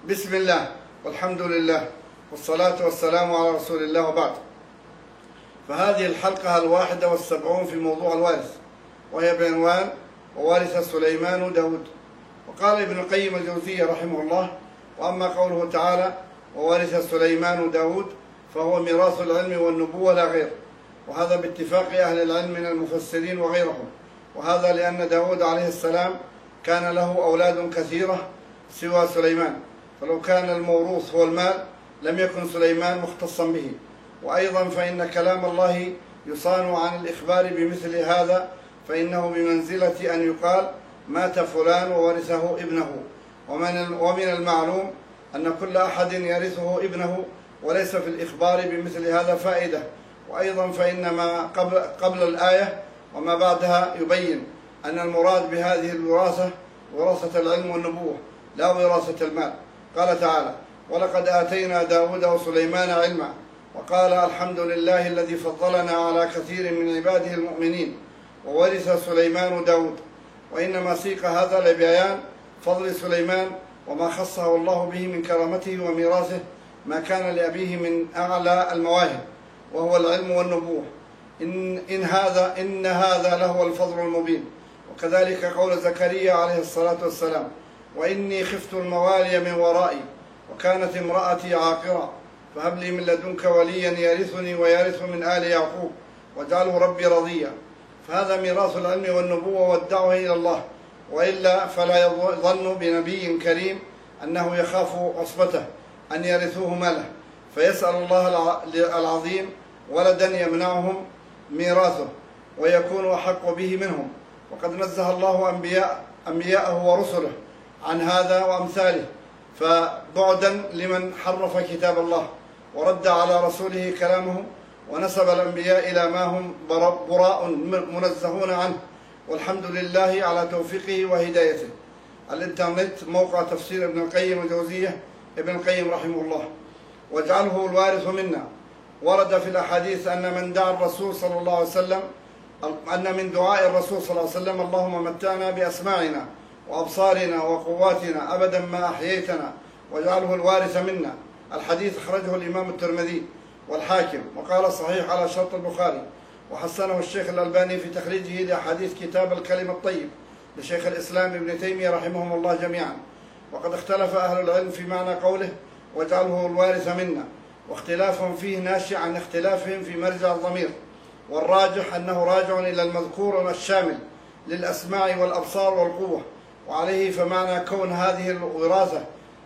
بسم الله والحمد لله والصلاة والسلام على رسول الله وبعد. فهذه الحلقة 71 في موضوع الوارث، وهي بعنوان وورث سليمان داود. وقال ابن القيم الجوزية رحمه الله: وأما قوله تعالى وورث سليمان داود فهو ميراث العلم والنبوة لا غير، وهذا باتفاق أهل العلم من المفسرين وغيرهم، وهذا لأن داود عليه السلام كان له أولاد كثيرة سوى سليمان، فلو كان الموروث هو المال لم يكن سليمان مختصا به. وأيضا فإن كلام الله يصان عن الإخبار بمثل هذا، فإنه بمنزلة أن يقال مات فلان وورثه ابنه، ومن المعلوم أن كل أحد يرثه ابنه، وليس في الإخبار بمثل هذا فائدة. وأيضا فإن ما قبل الآية وما بعدها يبين أن المراد بهذه الوراثة وراثة العلم والنبوة لا وراثة المال. قال تعالى: ولقد آتينا داود وسليمان علما، وقال: الحمد لله الذي فضلنا على كثير من عباده المؤمنين، وورث سليمان داود. وإنما سيق هذا لبيان فضل سليمان وما خصه الله به من كرامته وميراثه، ما كان لأبيه من أعلى المواهب، وهو العلم والنبوة. إن هذا لهو الفضل المبين. وكذلك قول زكريا عليه الصلاة والسلام: وإني خفت الموالي من ورائي وكانت امرأتي عاقرا فهب لي من لدنك وليا يرثني ويرث من آل يعقوب واجعله ربي رضيا. فهذا ميراث العلم والنبوة والدعوة إلى الله، وإلا فلا يظن بنبي كريم أنه يخاف عصبته أن يرثوه ماله، فيسأل الله العظيم ولدا يمنعهم ميراثه ويكون أحق به منهم. وقد نزه الله أنبياءه ورسله عن هذا وأمثاله، فبعدا لمن حرف كتاب الله ورد على رسوله كلامه ونسب الأنبياء إلى ما هم براء منزهون عنه، والحمد لله على توفيقه وهدايته. الإنترنت موقع تفسير ابن القيم الجوزية، ابن القيم رحمه الله. واجعله الوارث منا. ورد في الأحاديث أن من دعا الرسول صلى الله عليه وسلم أن من دعاء الرسول صلى الله عليه وسلم: اللهم متعنا بأسماعنا وأبصارنا وقواتنا أبدا ما أحييتنا واجعله الوارث منا. الحديث أخرجه الإمام الترمذي والحاكم، وقال صحيح على شرط البخاري، وحسنه الشيخ الألباني في تخريجه لأحاديث كتاب الكلم الطيب لشيخ الإسلام ابن تيمية رحمهم الله جميعا. وقد اختلف أهل العلم في معنى قوله واجعله الوارث منا، واختلافهم فيه ناشئ عن اختلافهم في مرجع الضمير، والراجح أنه راجع إلى المذكور الشامل للأسماع والأبصار والقوة. وعليه فمعنى كون هذه الوراثة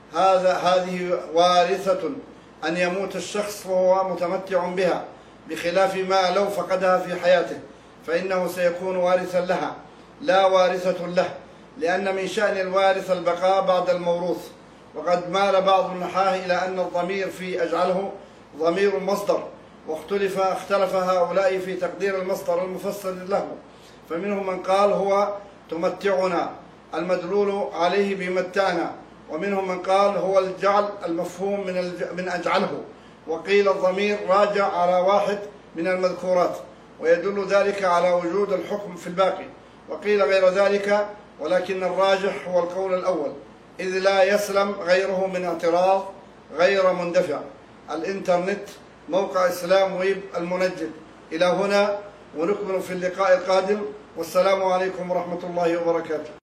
هذه وارثة أن يموت الشخص وهو متمتع بها، بخلاف ما لو فقدها في حياته فإنه سيكون وارثا لها لا وارثة له، لأن من شأن الوارث البقاء بعد الموروث. وقد مال بعض النحاة إلى أن الضمير في أجعله ضمير المصدر، اختلف هؤلاء في تقدير المصدر المفسر له، فمنهم من قال هو تمتعنا المدلول عليه بمتعنا، ومنهم من قال هو الجعل المفهوم من أجعله، وقيل الضمير راجع على واحد من المذكورات ويدل ذلك على وجود الحكم في الباقي، وقيل غير ذلك، ولكن الراجح هو القول الأول، إذ لا يسلم غيره من اعتراض غير مندفع. الإنترنت موقع إسلام ويب المنجد. إلى هنا ونكمل في اللقاء القادم، والسلام عليكم ورحمة الله وبركاته.